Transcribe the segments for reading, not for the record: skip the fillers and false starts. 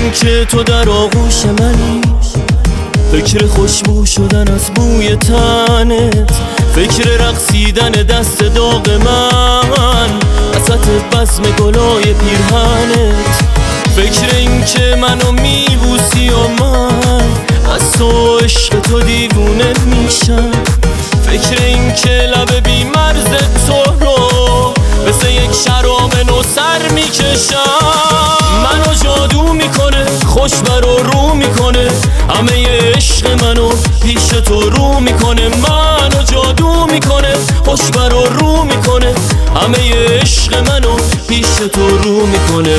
این که تو در آغوش منی، فکر خوشبو شدن از بوی تنت، فکر رقصیدن دست داغ من وسط بزم گلای پیرهنت، فکر این که منو میبوسی و من از تو عشق تو دیوونه میشم، فکر این که لب بی مرز تو رو مثل یک شراب نو سر میکشم. منو جادو میکنه، خوش برو رو میکنه، همه عشق منو پیش تو رو میکنه. منو جادو میکنه، خوش برو رو میکنه، همه عشق منو پیش تو رو میکنه.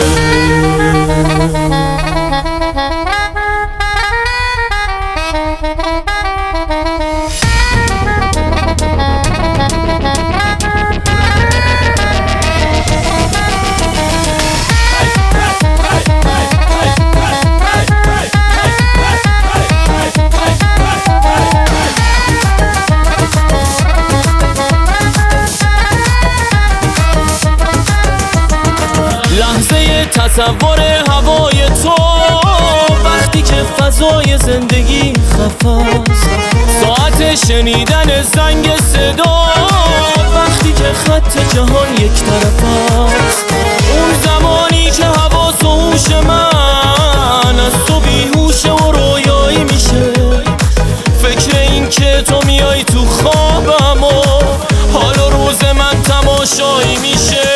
لحظه تصور هوای تو وقتی که فضای زندگی خفاست، ساعت شنیدن زنگ صدا وقتی که خط جهان یک طرف است، اون زمانی که حواس و هوش من از تو بیهوشه و رویایی میشه، فکر این که تو میای تو خوابم و حال و روز من تماشایی میشه.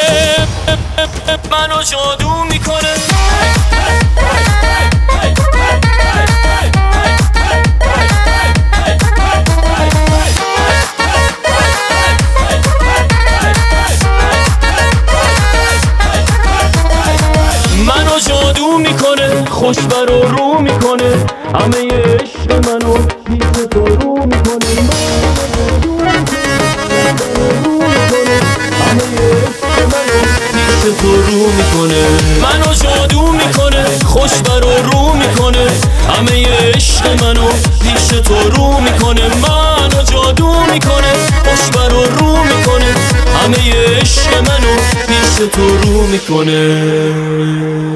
منو جادو میکنه، منو جادو میکنه، خوش برو رو میکنه، همه عشق منو پیش تو رو میکنه. منو جادو میکنه، خوش برو رو میکنه، همه عشق منو پیش تو رو میکنه. منو جادو میکنه، خوش برو رو میکنه، همه عشق منو پیش تو رو میکنه.